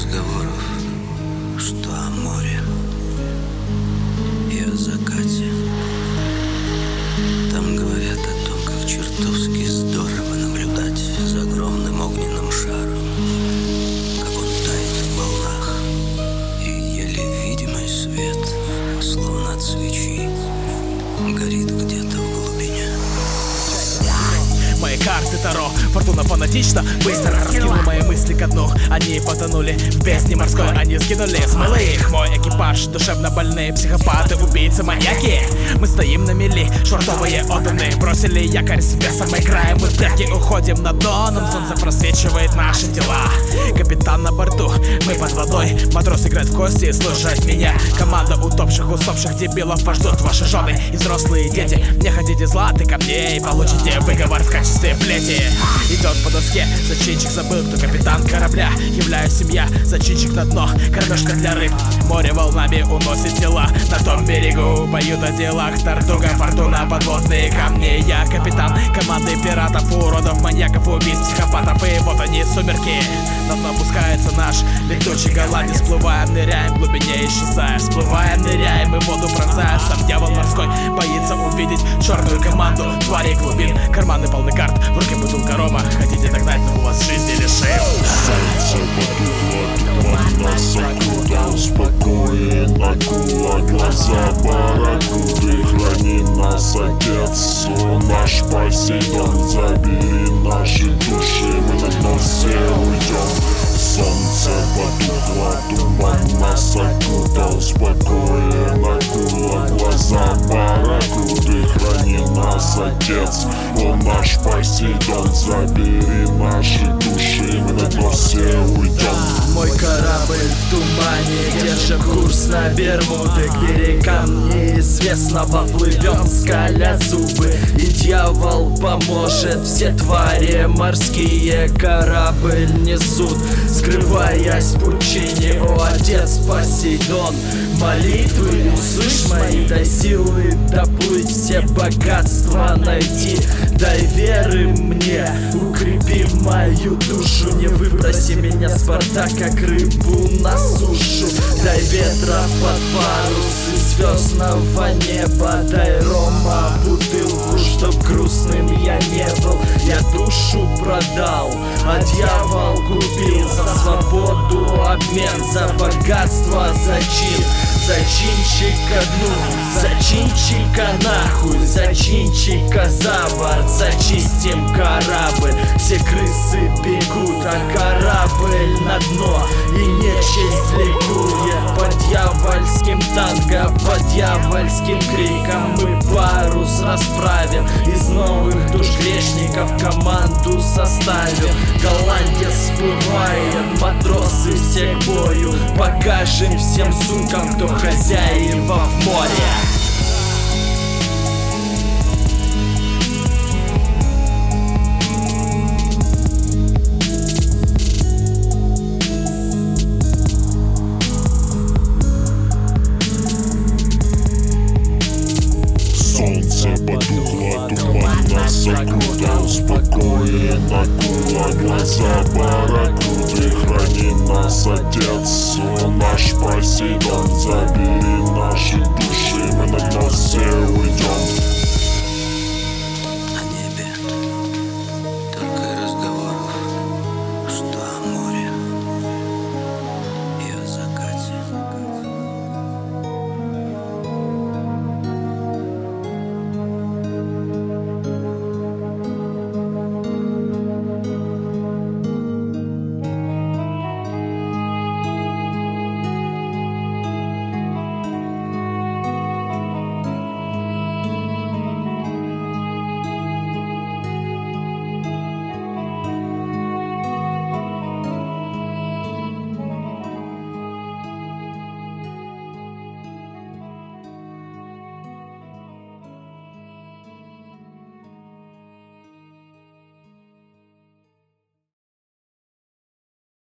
разговоров, что о море и о закате. Там говорят о том, как чертовски здорово наблюдать за огромным огненным шаром, как он тает в волнах, и еле видимый свет, словно от свечи, горит где-то в глубине. Мои карты Таро, фортуна фанатично быстро раскинула мои мысли ко дну. Они потонули в бездне морской, они сгинули, смыло их мой экипаж. Душевно больные психопаты, убийцы, маньяки. Мы стоим на мели, швартовые отданы, бросили якорь с весом и краем. Мы в прятки уходим на дно, нам солнце просвечивает наши тела. Капитан на борту, мы под водой, матрос играет в кости, слушает меня. Команда утопших, усопших дебилов вас ждут ваши жены и взрослые дети. Не хотите зла, ты ко мне и получите выговор в качестве плети. Идет по доске, зачинщик забыл, кто капитан корабля. Являюсь семья, зачинщик на дно, кормежка для рыб. Море волнами уносит тела, на том берегу поют о делах. Тартуга, фортуна, подводные камни. Я капитан команды пиратов, уродов, маньяков, убийц, психопатов. И вот они, сумерки. На дно опускается наш летучий голландец. Всплываем, ныряем, в глубине исчезаем. Всплываем, ныряем и воду пронзаем. Сам дьявол морской боится увидеть черную команду тварей глубин. Карманы полны карт, в руке бутылка рома. Хотите догнать, но у вас жизни лишим. Солнце потухло, туман нас окутал. Спокоен акула, глаза барракуды. Храни нас, Отец, о наш Посейдон. Забери наши души, мы на дно все уйдем. Солнце потухло, туман нас окутал. Спокоен акула, глаза барракуды. Храни нас, Отец, о наш Посейдон. Забери наши души, мы на дно все уйдем. Мой корабль в тумане, держим курс на Бермуды. К берегам неизвестного плывем, скаля зубы. И дьявол поможет, все твари морские корабль несут, скрываясь в пучине. О, Отец Посейдон, молитвы услышь мои, дай силы доплыть, все богатства найти. Дай веры мне, укрепи мою душу. Не выброси меня с борта, как рыбу на сушу. Дай ветра под парус и звездного неба. Дай рома бутылку, чтоб грустным я не был. Я душу продал, а дьявол купил. За свободу обмен, за богатство зачин. Зачинщика дну, зачинщика нахуй, зачинщика за борт. Зачистим корабль, все крысы бегут, а корабль на дно и нечисть ликует. Под дьявольским танго, под дьявольским криком мы парус расправим. Из новых душ грешников команду составим. Голландец всплывает, матросы все к бою. Покажем всем сумкам, кто хозяева в море. Солнце потухло, туман нас окутал. Спокоен акула, глаза барракуды. Храни нас, Отец, о наш Посейдон. Забери наши души, мы на дно все уйдем.